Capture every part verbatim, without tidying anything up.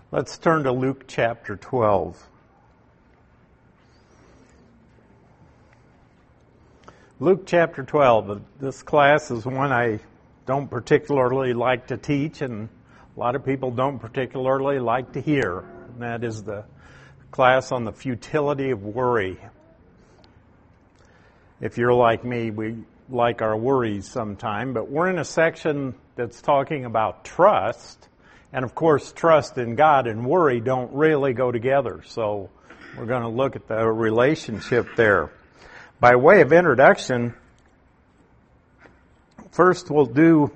Let's turn to Luke chapter twelve. Luke chapter twelve. This class is one I don't particularly like to teach, and a lot of people don't particularly like to hear. And that is the class on the futility of worry. If you're like me, we like our worries sometime, but we're in a section that's talking about trust. And of course, trust in God and worry don't really go together. So we're going to look at the relationship there. By way of introduction, first we'll do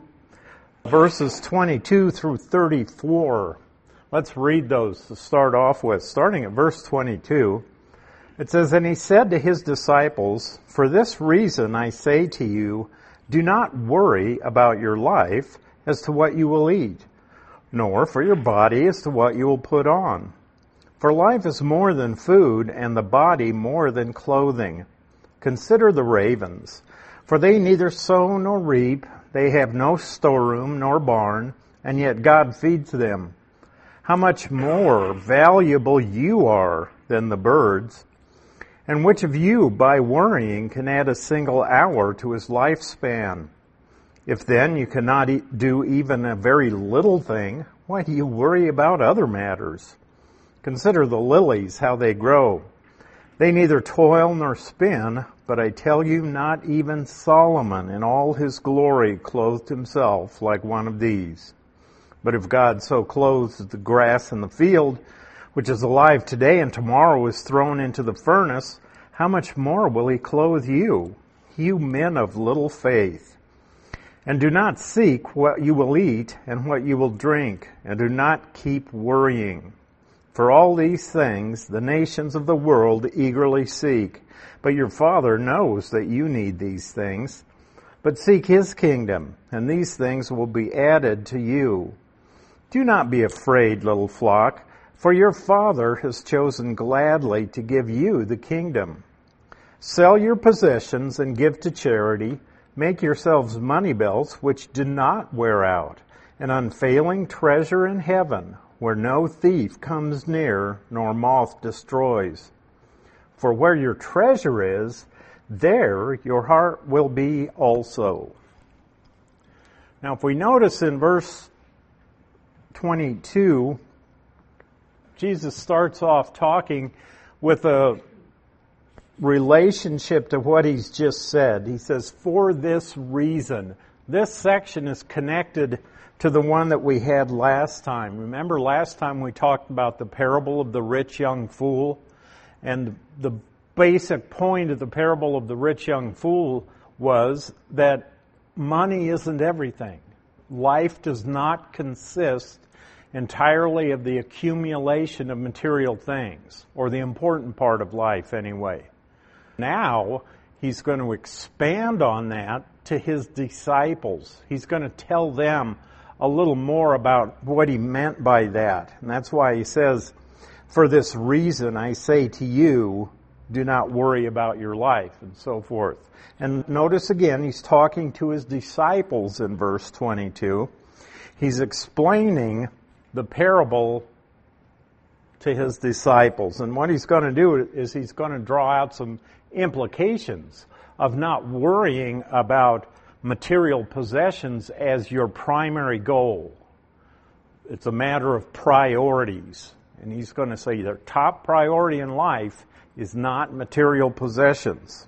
verses twenty-two through thirty-four. Let's read those to start off with. Starting at verse twenty-two, it says, "And he said to his disciples, 'For this reason I say to you, do not worry about your life as to what you will eat, nor for your body as to what you will put on. For life is more than food, and the body more than clothing. Consider the ravens, for they neither sow nor reap, they have no storeroom nor barn, and yet God feeds them. How much more valuable you are than the birds? And which of you, by worrying, can add a single hour to his lifespan? If then you cannot e- do even a very little thing, why do you worry about other matters? Consider the lilies, how they grow. They neither toil nor spin, but I tell you, not even Solomon in all his glory clothed himself like one of these. But if God so clothes the grass in the field, which is alive today and tomorrow is thrown into the furnace, how much more will he clothe you, you men of little faith? And do not seek what you will eat and what you will drink, and do not keep worrying. For all these things the nations of the world eagerly seek, but your Father knows that you need these things. But seek his kingdom, and these things will be added to you. Do not be afraid, little flock, for your Father has chosen gladly to give you the kingdom. Sell your possessions and give to charity. Make yourselves money belts which do not wear out, an unfailing treasure in heaven, where no thief comes near nor moth destroys. For where your treasure is, there your heart will be also." Now, if we notice in verse twenty-two, Jesus starts off talking with a relationship to what he's just said. He says, "For this reason." This section is connected to the one that we had last time. Remember last time we talked about the parable of the rich young fool? And the basic point of the parable of the rich young fool was that money isn't everything. Life does not consist entirely of the accumulation of material things, or the important part of life anyway. Now, he's going to expand on that to his disciples. He's going to tell them a little more about what he meant by that. And that's why he says, "For this reason I say to you, do not worry about your life," and so forth. And notice again, he's talking to his disciples in verse twenty-two. He's explaining the parable to his disciples. And what he's going to do is he's going to draw out some implications of not worrying about material possessions as your primary goal. It's a matter of priorities. And he's going to say their top priority in life is not material possessions.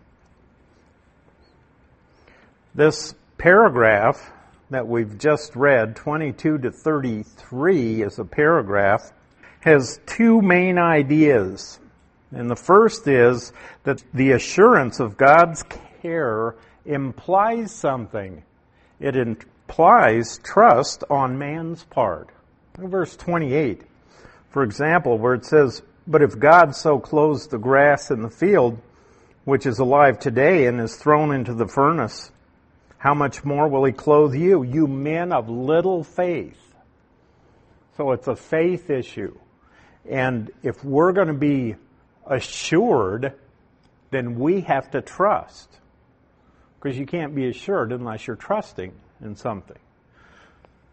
This paragraph that we've just read, twenty-two to thirty-three, is a paragraph, has two main ideas. And the first is that the assurance of God's care implies something. It implies trust on man's part. Look at verse twenty-eight, for example, where it says, "But if God so clothes the grass in the field, which is alive today and is thrown into the furnace, how much more will he clothe you, you men of little faith?" So it's a faith issue. And if we're going to be assured, then we have to trust. Because you can't be assured unless you're trusting in something.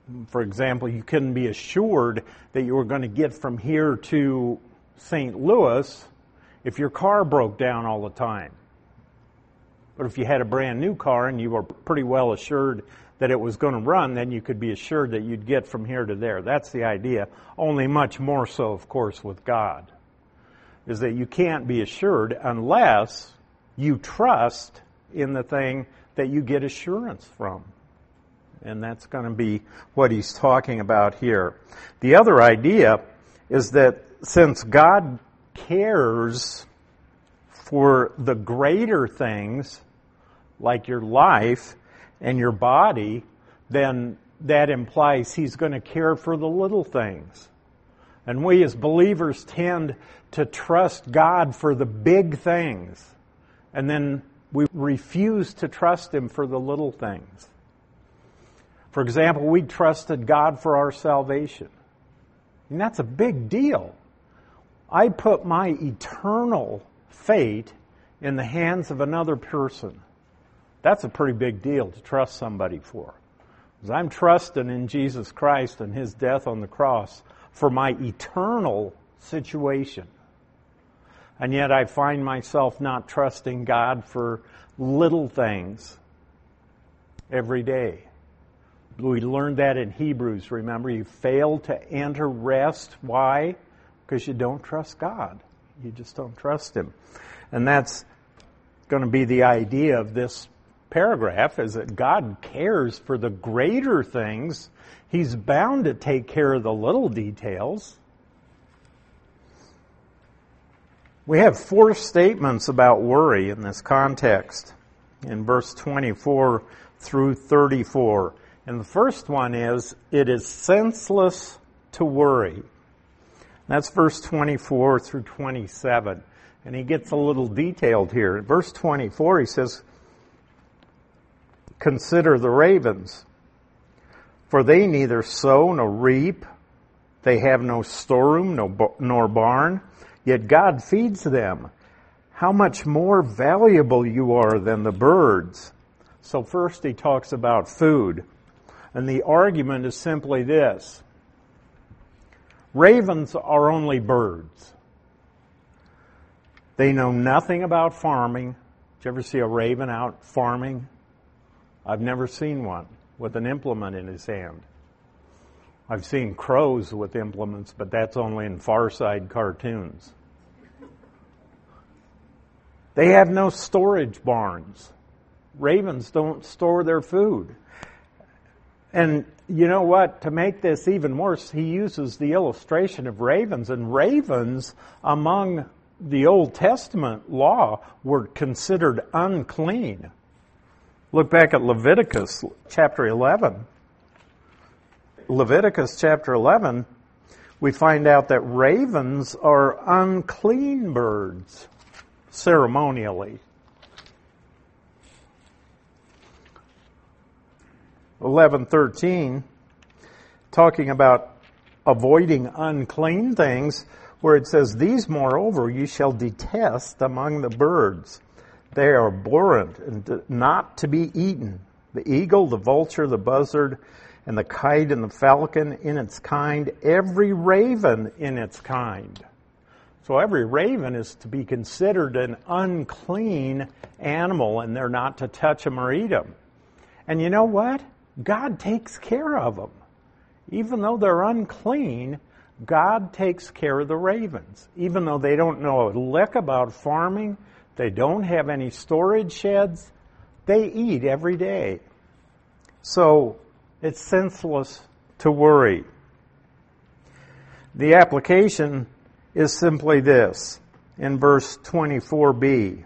For example, you couldn't be assured that you were going to get from here to Saint Louis if your car broke down all the time. But if you had a brand new car and you were pretty well assured that it was going to run, then you could be assured that you'd get from here to there. That's the idea, only much more so, of course, with God, is that you can't be assured unless you trust in the thing that you get assurance from. And that's going to be what he's talking about here. The other idea is that since God cares for the greater things, like your life and your body, then that implies he's going to care for the little things. And we as believers tend to trust God for the big things, and then we refuse to trust him for the little things. For example, we trusted God for our salvation. And that's a big deal. I put my eternal fate in the hands of another person. That's a pretty big deal to trust somebody for. Because I'm trusting in Jesus Christ and his death on the cross for my eternal situation. And yet I find myself not trusting God for little things every day. We learned that in Hebrews, remember? You fail to enter rest. Why? Because you don't trust God. You just don't trust him. And that's going to be the idea of this paragraph, is that God cares for the greater things. He's bound to take care of the little details. We have four statements about worry in this context in verse twenty-four through thirty-four. And the first one is, it is senseless to worry. That's verse twenty-four through twenty-seven. And he gets a little detailed here. In verse twenty-four, he says, consider the ravens, for they neither sow nor reap, they have no storeroom nor barn, yet God feeds them. How much more valuable you are than the birds. So first he talks about food. And the argument is simply this. Ravens are only birds. They know nothing about farming. Did you ever see a raven out farming? I've never seen one with an implement in his hand. I've seen crows with implements, but that's only in Far Side cartoons. They have no storage barns. Ravens don't store their food. And you know what? To make this even worse, he uses the illustration of ravens. And ravens, among the Old Testament law, were considered unclean. Look back at Leviticus chapter eleven. Leviticus chapter eleven, we find out that ravens are unclean birds, ceremonially. eleven thirteen, talking about avoiding unclean things, where it says, these moreover you shall detest among the birds. They are abhorrent and not to be eaten. The eagle, the vulture, the buzzard, and the kite and the falcon in its kind, every raven in its kind. So every raven is to be considered an unclean animal, and they're not to touch them or eat them. And you know what? God takes care of them. Even though they're unclean, God takes care of the ravens. Even though they don't know a lick about farming, they don't have any storage sheds, they eat every day. So it's senseless to worry. The application is simply this, in verse twenty-four b.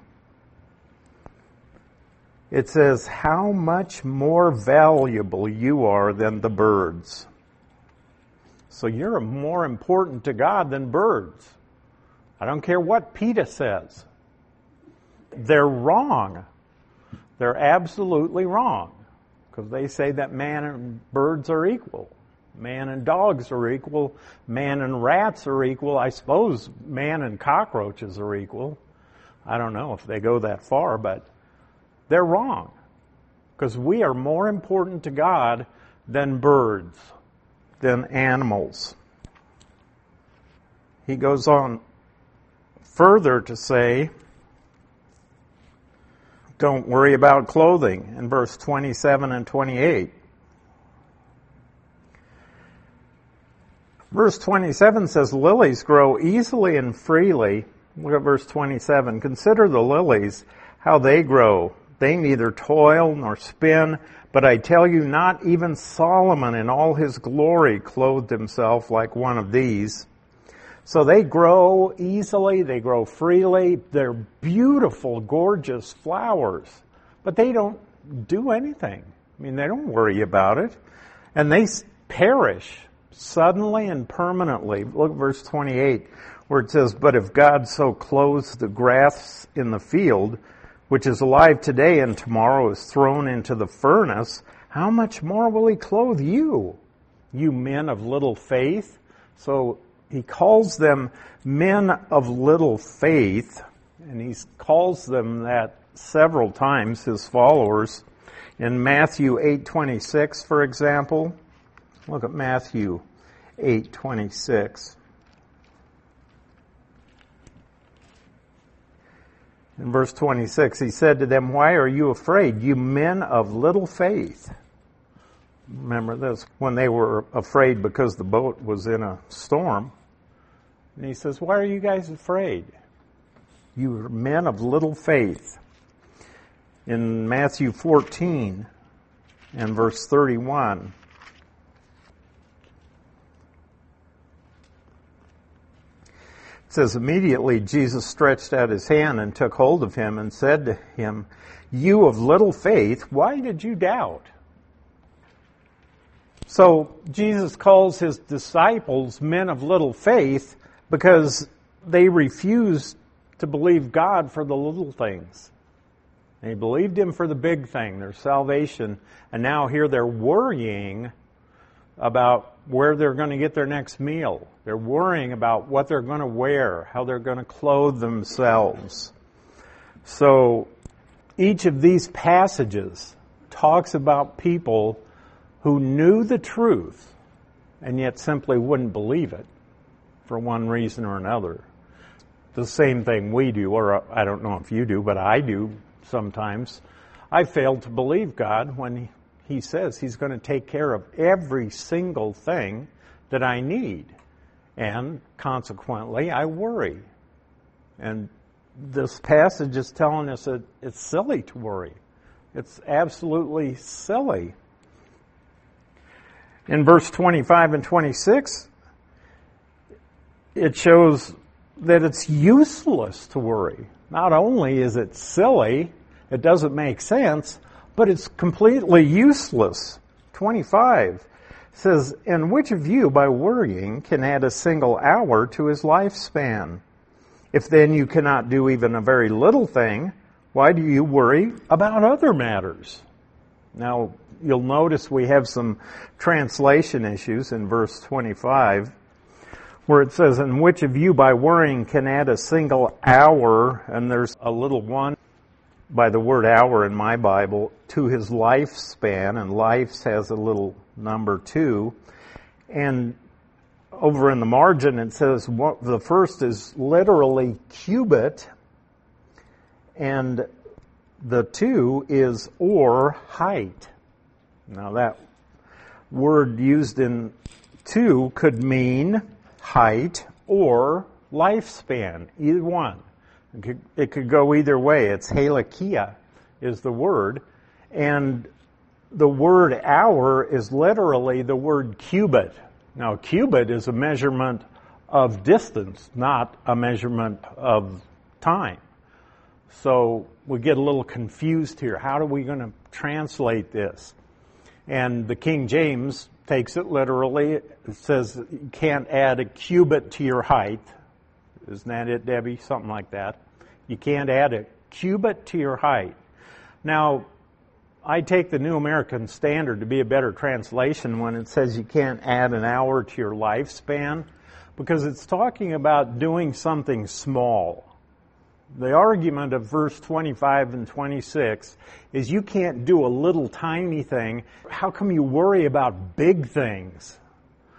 It says, how much more valuable you are than the birds. So you're more important to God than birds. I don't care what PETA says. They're wrong. They're absolutely wrong. Because they say that man and birds are equal. Man and dogs are equal. Man and rats are equal. I suppose man and cockroaches are equal. I don't know if they go that far, but they're wrong. Because we are more important to God than birds. than animals. He goes on further to say, don't worry about clothing in verse twenty-seven and twenty-eight. Verse twenty-seven says, lilies grow easily and freely. Look at verse twenty-seven. Consider the lilies, how they grow. They neither toil nor spin, but I tell you, not even Solomon in all his glory clothed himself like one of these. So they grow easily, they grow freely. They're beautiful, gorgeous flowers, but they don't do anything. I mean, they don't worry about it. And they perish suddenly and permanently. Look at verse twenty-eight, where it says, but if God so clothes the grass in the field, which is alive today and tomorrow is thrown into the furnace, how much more will he clothe you, you men of little faith? So he calls them men of little faith, and he calls them that several times, his followers. In Matthew eight twenty-six, for example, look at Matthew eight twenty-six. In verse twenty-six, he said to them, why are you afraid, you men of little faith? Remember this, when they were afraid because the boat was in a storm. And he says, why are you guys afraid? You are men of little faith. In Matthew fourteen and verse thirty-one, it says, immediately Jesus stretched out his hand and took hold of him and said to him, you of little faith, why did you doubt? So Jesus calls his disciples men of little faith because they refused to believe God for the little things. They believed him for the big thing, their salvation, and now here they're worrying about where they're going to get their next meal. They're worrying about what they're going to wear, how they're going to clothe themselves. So each of these passages talks about people who knew the truth and yet simply wouldn't believe it for one reason or another. The same thing we do, or I don't know if you do, but I do sometimes. I fail to believe God when he He says he's going to take care of every single thing that I need. And consequently, I worry. And this passage is telling us that it's silly to worry. It's absolutely silly. In verse twenty-five and twenty-six, it shows that it's useless to worry. Not only is it silly, it doesn't make sense, but it's completely useless. twenty-five says, and which of you by worrying can add a single hour to his lifespan? If then you cannot do even a very little thing, why do you worry about other matters? Now, you'll notice we have some translation issues in verse twenty-five, where it says, and which of you by worrying can add a single hour, and there's a little one by the word hour in my Bible, to his lifespan, and life has a little number two. And over in the margin it says what, the first is literally cubit, and the two is or height. Now that word used in two could mean height or lifespan, either one. It could, it could go either way. It's halakia is the word. And the word hour is literally the word cubit. Now, cubit is a measurement of distance, not a measurement of time. So we get a little confused here. How are we going to translate this? And the King James takes it literally. It says you can't add a cubit to your height. Isn't that it, Debbie? Something like that. You can't add a cubit to your height. Now, I take the New American Standard to be a better translation when it says you can't add an hour to your lifespan, because it's talking about doing something small. The argument of verse twenty-five and twenty-six is you can't do a little tiny thing. How come you worry about big things?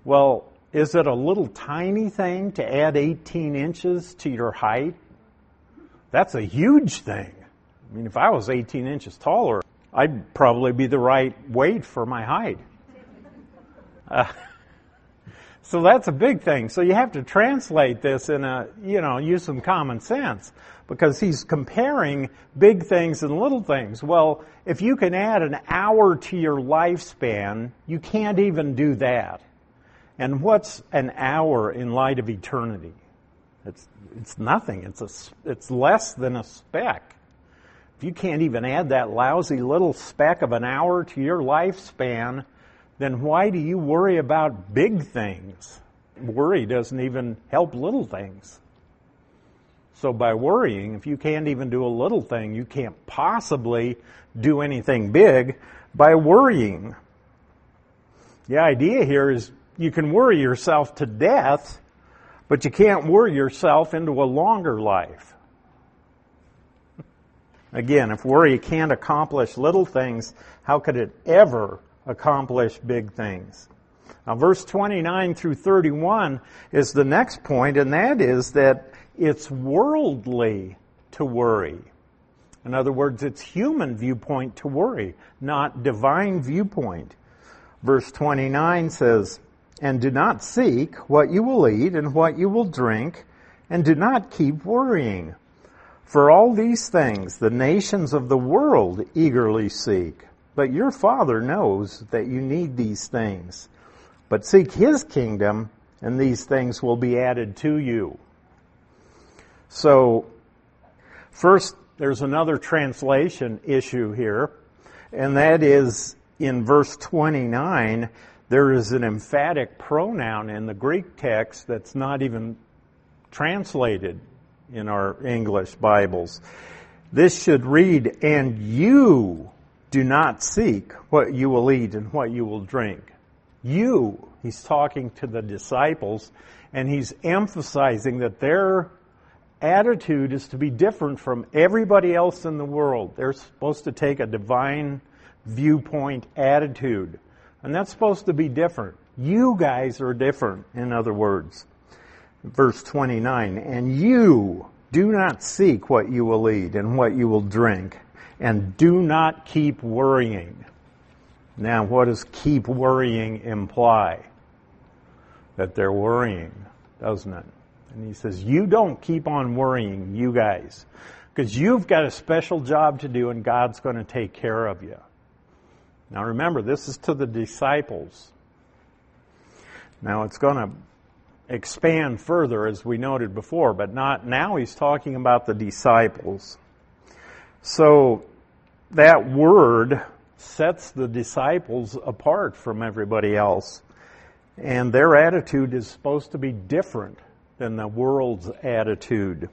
Well, is it a little tiny thing to add eighteen inches to your height? That's a huge thing. I mean, if I was eighteen inches taller, I'd probably be the right weight for my height. Uh, so that's a big thing. So you have to translate this in a, you know, use some common sense, because he's comparing big things and little things. Well, if you can add an hour to your lifespan, you can't even do that. And what's an hour in light of eternity? It's it's nothing. It's a it's less than a speck. If you can't even add that lousy little speck of an hour to your lifespan, then why do you worry about big things? Worry doesn't even help little things. So by worrying, if you can't even do a little thing, you can't possibly do anything big by worrying. The idea here is you can worry yourself to death, but you can't worry yourself into a longer life. Again, if worry can't accomplish little things, how could it ever accomplish big things? Now, verse twenty-nine through thirty-one is the next point, and that is that it's worldly to worry. In other words, it's human viewpoint to worry, not divine viewpoint. Verse twenty-nine says, "And do not seek what you will eat and what you will drink, and do not keep worrying. For all these things the nations of the world eagerly seek. But your Father knows that you need these things. But seek His kingdom, and these things will be added to you." So, first, there's another translation issue here, and that is in verse twenty-nine, there is an emphatic pronoun in the Greek text that's not even translated in our English Bibles. This should read, "And you do not seek what you will eat and what you will drink." You, he's talking to the disciples, and he's emphasizing that their attitude is to be different from everybody else in the world. They're supposed to take a divine viewpoint attitude, and that's supposed to be different. You guys are different, in other words. Verse twenty-nine, "And you do not seek what you will eat and what you will drink, and do not keep worrying." Now, what does keep worrying imply? That they're worrying, doesn't it? And he says, you don't keep on worrying, you guys, because you've got a special job to do and God's going to take care of you. Now remember, this is to the disciples. Now it's going to expand further, as we noted before, but not now. He's talking about the disciples. So that word sets the disciples apart from everybody else, and their attitude is supposed to be different than the world's attitude.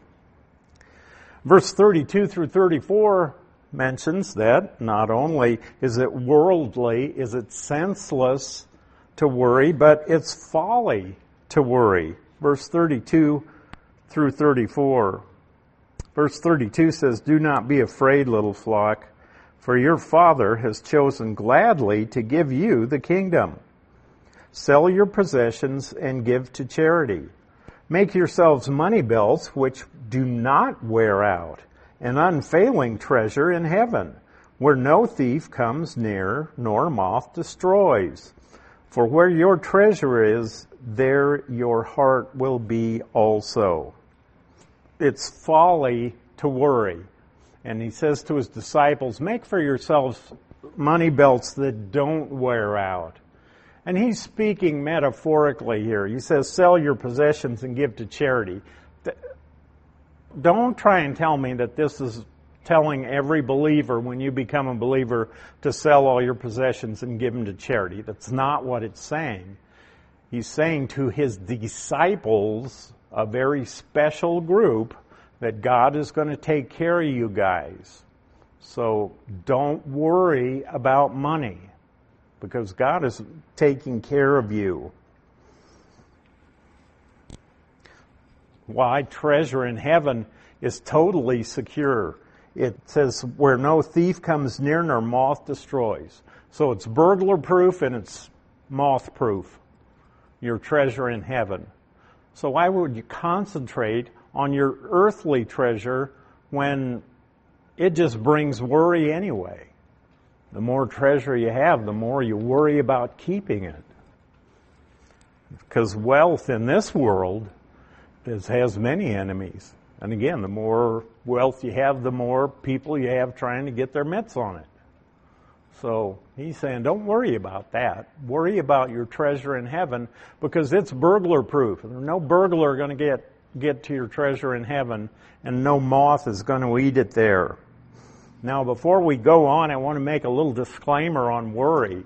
Verse thirty-two through thirty-four mentions that not only is it worldly, is it senseless to worry, but it's folly to worry. Verse thirty-two through thirty-four. Verse thirty-two says, "Do not be afraid, little flock, for your Father has chosen gladly to give you the kingdom. Sell your possessions and give to charity. Make yourselves money belts which do not wear out, an unfailing treasure in heaven, where no thief comes near, nor moth destroys. For where your treasure is, there your heart will be also." It's folly to worry. And he says to his disciples, make for yourselves money belts that don't wear out. And he's speaking metaphorically here. He says, sell your possessions and give to charity. Don't try and tell me that this is telling every believer when you become a believer to sell all your possessions and give them to charity. That's not what it's saying. He's saying to his disciples, a very special group, that God is going to take care of you guys. So don't worry about money, because God is taking care of you. Why? Treasure in heaven is totally secure. It says where no thief comes near nor moth destroys. So it's burglar proof and it's moth proof. your treasure in heaven. So why would you concentrate on your earthly treasure when it just brings worry anyway? The more treasure you have, the more you worry about keeping it. Because wealth in this world is, has many enemies. And again, the more wealth you have, the more people you have trying to get their mitts on it. So he's saying, don't worry about that. Worry about your treasure in heaven, because it's burglar proof. No burglar going to get, get to your treasure in heaven, and no moth is going to eat it there. Now, before we go on, I want to make a little disclaimer on worry.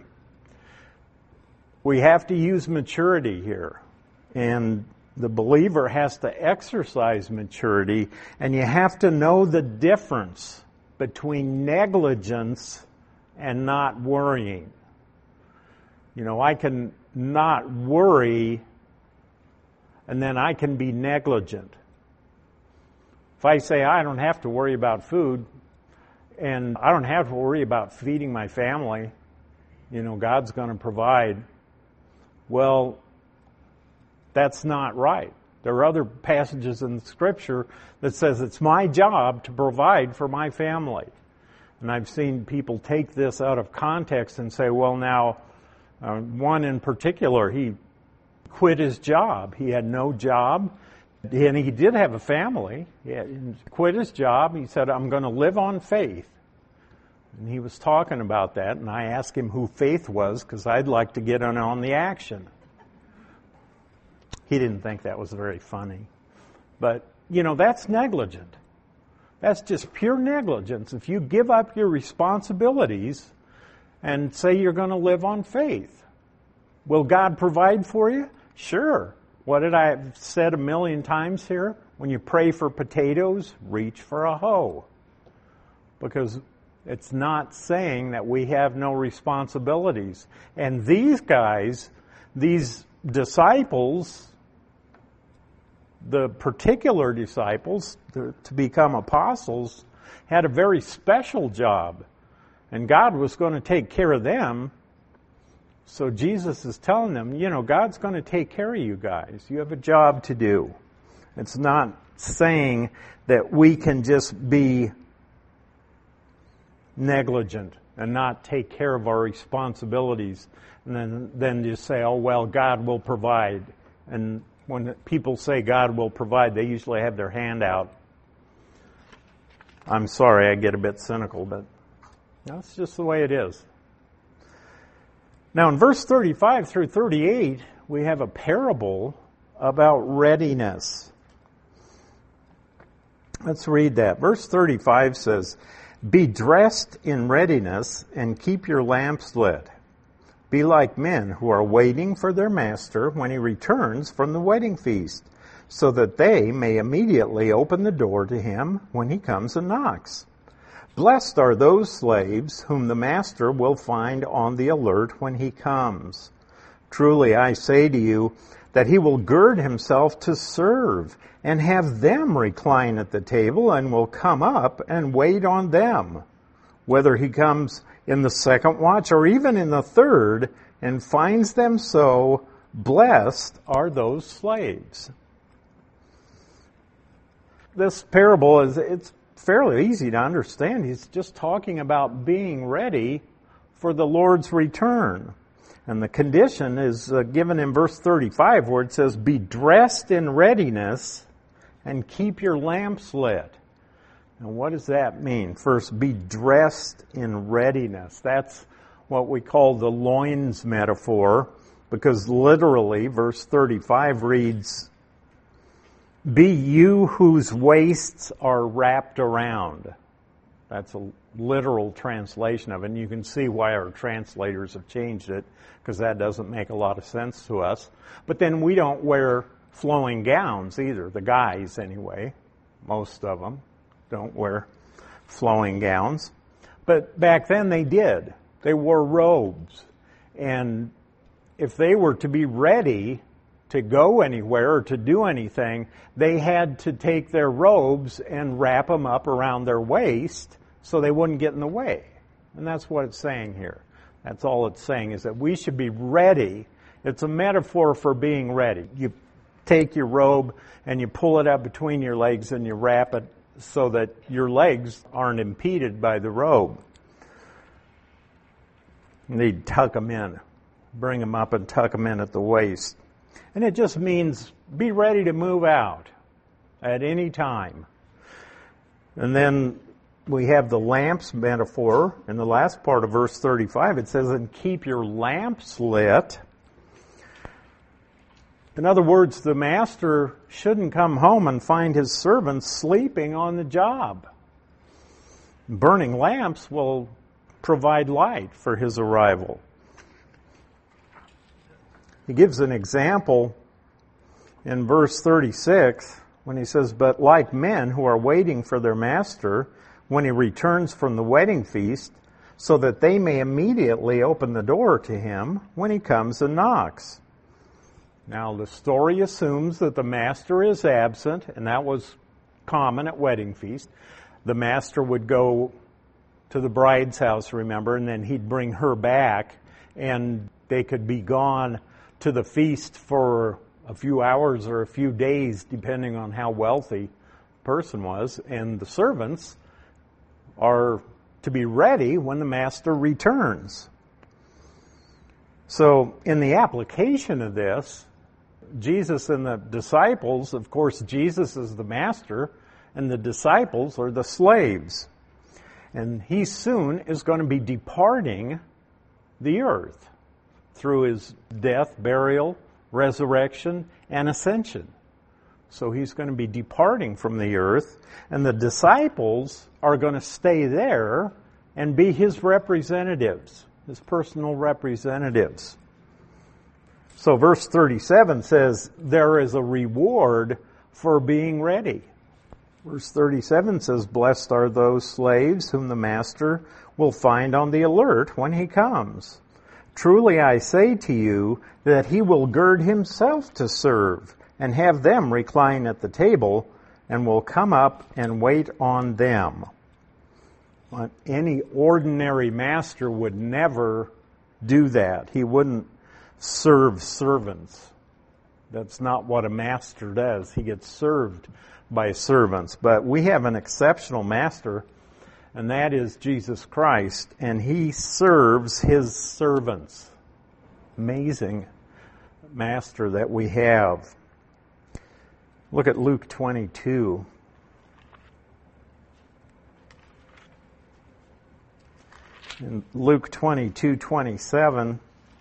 We have to use maturity here. And the believer has to exercise maturity, and you have to know the difference between negligence and not worrying. You know, I can not worry, and then I can be negligent. If I say I don't have to worry about food, and I don't have to worry about feeding my family, you know, God's going to provide, well, that's not right. There are other passages in the Scripture that says it's my job to provide for my family. And I've seen people take this out of context and say, well, now, uh, one in particular, he quit his job. He had no job, and he did have a family. He had quit his job. He said, I'm going to live on faith. And he was talking about that, and I asked him who faith was, because I'd like to get in on the action. He didn't think that was very funny. But, you know, that's negligent. That's just pure negligence. If you give up your responsibilities and say you're going to live on faith, will God provide for you? Sure. What did I have said a million times here? When you pray for potatoes, reach for a hoe. Because it's not saying that we have no responsibilities. And these guys, these disciples, the particular disciples to, to become apostles, had a very special job. And God was going to take care of them. So Jesus is telling them, you know, God's going to take care of you guys. You have a job to do. It's not saying that we can just be negligent and not take care of our responsibilities and then, then just say, oh, well, God will provide. And when people say God will provide, they usually have their hand out. I'm sorry, I get a bit cynical, but that's just the way it is. Now in verse thirty-five through thirty-eight, we have a parable about readiness. Let's read that. Verse thirty-five says, be dressed in readiness and keep your lamps lit. Be like men who are waiting for their master when he returns from the wedding feast, so that they may immediately open the door to him when he comes and knocks. Blessed are those slaves whom the master will find on the alert when he comes. Truly I say to you that he will gird himself to serve and have them recline at the table and will come up and wait on them, whether he comes in the second watch or even in the third, and finds them so, blessed are those slaves. This parable is, it's fairly easy to understand. He's just talking about being ready for the Lord's return. And the condition is uh, given in verse thirty-five, where it says, be dressed in readiness and keep your lamps lit. And what does that mean? First, be dressed in readiness. That's what we call the loins metaphor, because literally, verse thirty-five reads, be you whose waists are wrapped around. That's a literal translation of it, and you can see why our translators have changed it, because that doesn't make a lot of sense to us. But then we don't wear flowing gowns either, the guys anyway, most of them don't wear flowing gowns. But back then they did. They wore robes. And if they were to be ready to go anywhere or to do anything, they had to take their robes and wrap them up around their waist so they wouldn't get in the way. And that's what it's saying here. That's all it's saying, is that we should be ready. It's a metaphor for being ready. You take your robe and you pull it up between your legs and you wrap it so that your legs aren't impeded by the robe. And you tuck them in, bring them up and tuck them in at the waist. And it just means be ready to move out at any time. And then we have the lamps metaphor. In the last part of verse thirty-five, it says, and keep your lamps lit. In other words, the master shouldn't come home and find his servants sleeping on the job. Burning lamps will provide light for his arrival. He gives an example in verse thirty-six when he says, but like men who are waiting for their master when he returns from the wedding feast, so that they may immediately open the door to him when he comes and knocks. Now, the story assumes that the master is absent, and that was common at wedding feast. The master would go to the bride's house, remember, and then he'd bring her back, and they could be gone to the feast for a few hours or a few days, depending on how wealthy the person was, and the servants are to be ready when the master returns. So, in the application of this, Jesus and the disciples, of course, Jesus is the master, and the disciples are the slaves. And he soon is going to be departing the earth through his death, burial, resurrection, and ascension. So he's going to be departing from the earth, and the disciples are going to stay there and be his representatives, his personal representatives. So verse thirty-seven says, there is a reward for being ready. Verse thirty-seven says, blessed are those slaves whom the master will find on the alert when he comes. Truly I say to you that he will gird himself to serve and have them recline at the table and will come up and wait on them. Any ordinary master would never do that. He wouldn't serve servants. That's not what a master does. He gets served by servants. But we have an exceptional master, and that is Jesus Christ, and he serves his servants. Amazing master that we have. Look at Luke twenty-two. In Luke twenty-two twenty-seven,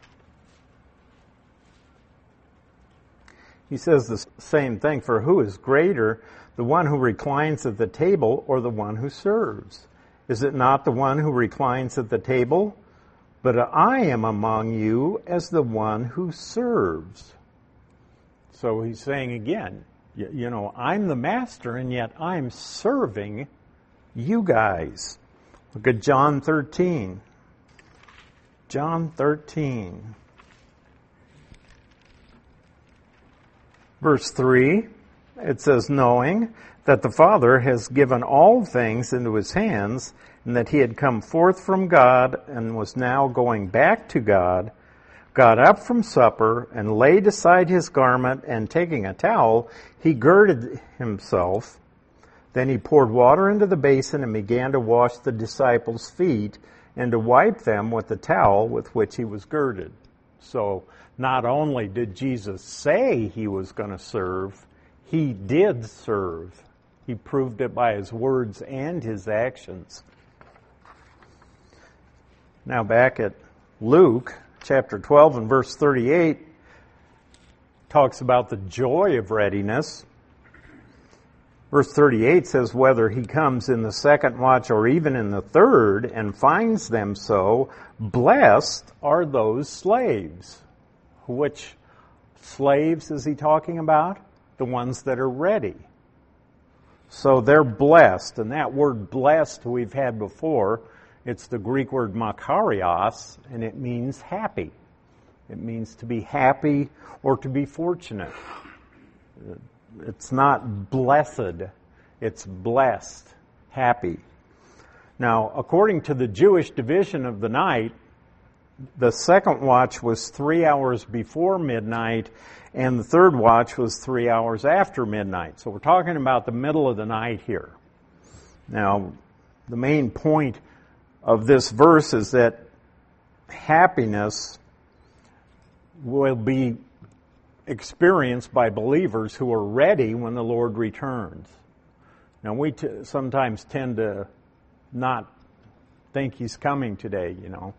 he says the same thing. For who is greater, the one who reclines at the table or the one who serves? Is it not the one who reclines at the table? But I am among you as the one who serves. So he's saying again, you, you know, I'm the master, and yet I'm serving you guys. Look at John thirteen. John thirteen. Verse three, it says, knowing that the Father has given all things into his hands, and that he had come forth from God and was now going back to God, got up from supper and laid aside his garment, and taking a towel, he girded himself. Then he poured water into the basin and began to wash the disciples' feet and to wipe them with the towel with which he was girded. So not only did Jesus say he was going to serve, he did serve. He proved it by his words and his actions. Now back at Luke chapter twelve and verse thirty-eight, talks about the joy of readiness. Verse thirty-eight says, whether he comes in the second watch or even in the third and finds them so, blessed are those slaves. Which slaves is he talking about? The ones that are ready. So they're blessed, and that word blessed we've had before. It's the Greek word makarios, and it means happy. It means to be happy or to be fortunate. It's not blessed, it's blessed, happy. Now, according to the Jewish division of the night, the second watch was three hours before midnight, and the third watch was three hours after midnight. So we're talking about the middle of the night here. Now, the main point of this verse is that happiness will be experienced by believers who are ready when the Lord returns. Now, we t- sometimes tend to not think He's coming today, you know.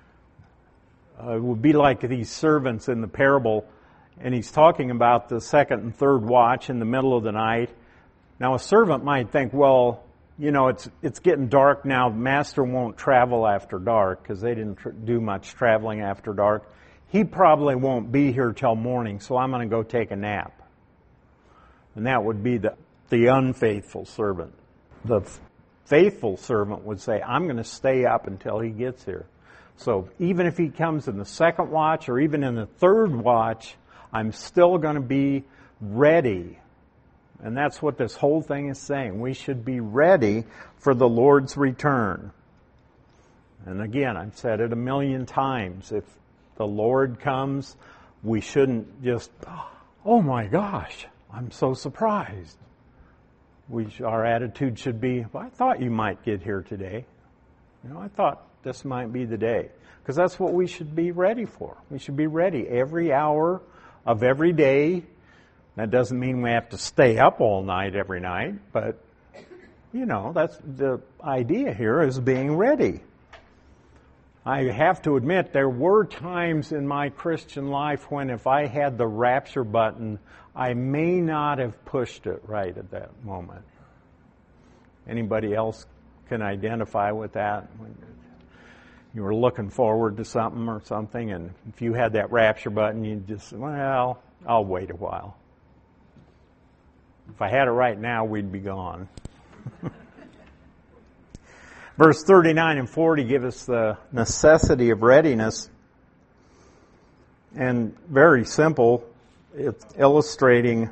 Uh, it would be like these servants in the parable, and He's talking about the second and third watch in the middle of the night. Now, a servant might think, well, you know, it's it's getting dark now. Master won't travel after dark because they didn't tr- do much traveling after dark. He probably won't be here till morning, so I'm going to go take a nap. And that would be the, the unfaithful servant. The f- faithful servant would say, I'm going to stay up until he gets here. So even if he comes in the second watch or even in the third watch, I'm still going to be ready. And that's what this whole thing is saying. We should be ready for the Lord's return. And again, I've said it a million times. If the Lord comes, we shouldn't just, oh my gosh, I'm so surprised. We, our attitude should be, well, I thought you might get here today. You know, I thought this might be the day. Because that's what we should be ready for. We should be ready every hour of every day. That doesn't mean we have to stay up all night every night, but, you know, that's the idea here is being ready. I have to admit, there were times in my Christian life when if I had the rapture button, I may not have pushed it right at that moment. Anybody else can identify with that? When you were looking forward to something or something, and if you had that rapture button, you just, well, I'll wait a while. If I had it right now, we'd be gone. Verse thirty-nine and forty give us the necessity of readiness. And very simple, it's illustrating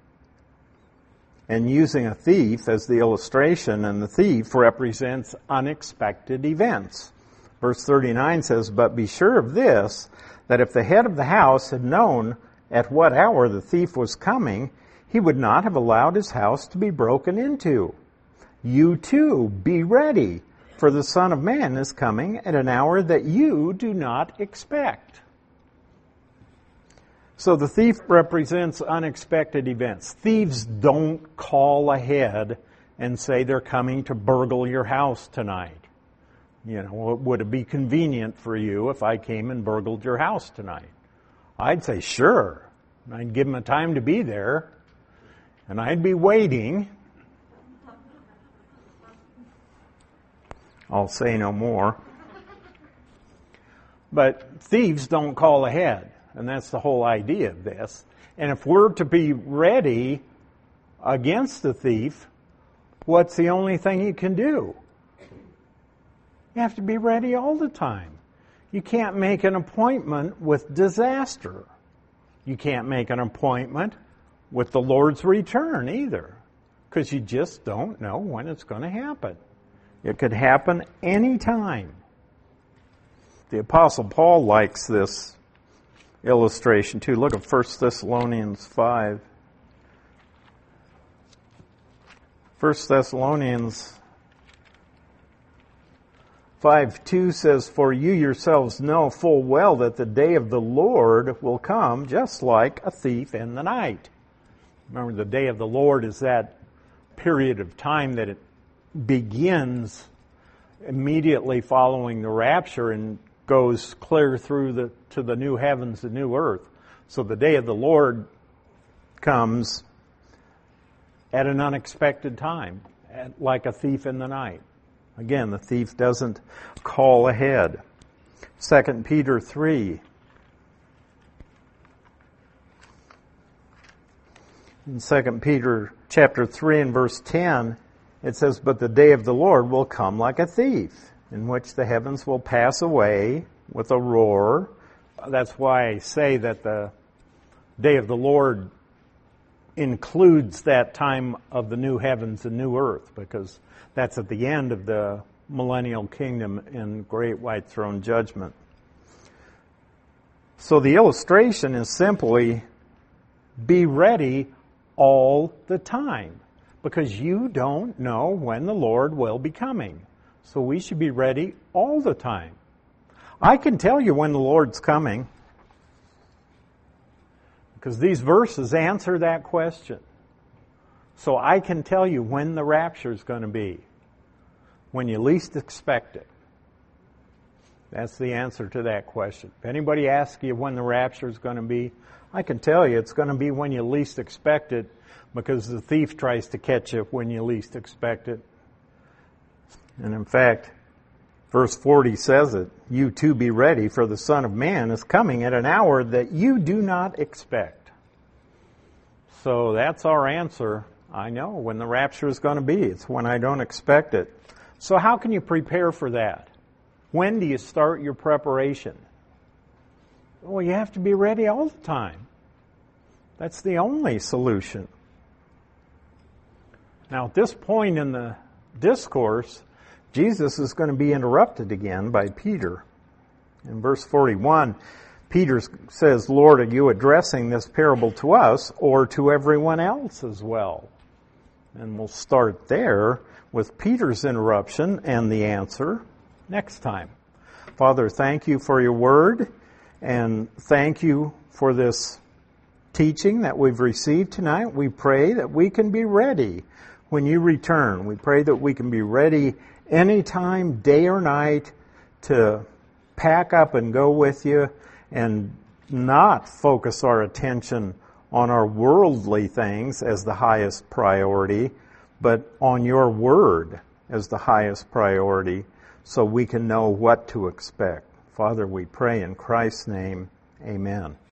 and using a thief as the illustration, and the thief represents unexpected events. Verse thirty-nine says, "But be sure of this, that if the head of the house had known at what hour the thief was coming, he would not have allowed his house to be broken into. You too be ready, for the Son of Man is coming at an hour that you do not expect." So the thief represents unexpected events. Thieves don't call ahead and say they're coming to burgle your house tonight. You know, would it be convenient for you if I came and burgled your house tonight? I'd say, sure. I'd give them a time to be there. And I'd be waiting. I'll say no more. But thieves don't call ahead. And that's the whole idea of this. And if we're to be ready against the thief, what's the only thing you can do? You have to be ready all the time. You can't make an appointment with disaster. You can't make an appointment with the Lord's return either, because you just don't know when it's going to happen. It could happen any time. The Apostle Paul likes this illustration too. Look at First Thessalonians five. First Thessalonians five two says, "For you yourselves know full well that the day of the Lord will come just like a thief in the night." Remember, the day of the Lord is that period of time that it begins immediately following the rapture and goes clear through the to the new heavens and new earth. So the day of the Lord comes at an unexpected time, at, like a thief in the night. Again, the thief doesn't call ahead. Second Peter three. In Second Peter chapter three and verse ten, it says, "But the day of the Lord will come like a thief, in which the heavens will pass away with a roar." That's why I say that the day of the Lord includes that time of the new heavens and new earth, because that's at the end of the millennial kingdom in great white throne judgment. So the illustration is simply be ready all the time, because you don't know when the Lord will be coming. So we should be ready all the time. I can tell you when the Lord's coming, because these verses answer that question. So I can tell you when the rapture is going to be, when you least expect it. That's the answer to that question. If anybody asks you when the rapture is going to be, I can tell you it's going to be when you least expect it, because the thief tries to catch you when you least expect it. And in fact, verse forty says it, you too be ready, for the Son of Man is coming at an hour that you do not expect. So that's our answer. I know when the rapture is going to be. It's when I don't expect it. So how can you prepare for that? When do you start your preparation? Well, you have to be ready all the time. That's the only solution. Now, at this point in the discourse, Jesus is going to be interrupted again by Peter. In verse forty-one, Peter says, Lord, are you addressing this parable to us or to everyone else as well? And we'll start there with Peter's interruption and the answer next time. Father, thank you for your word, and thank you for this teaching that we've received tonight. We pray that we can be ready when you return. We pray that we can be ready anytime, day or night, to pack up and go with you and not focus our attention on our worldly things as the highest priority, but on your word as the highest priority, so we can know what to expect. Father, we pray in Christ's name, amen.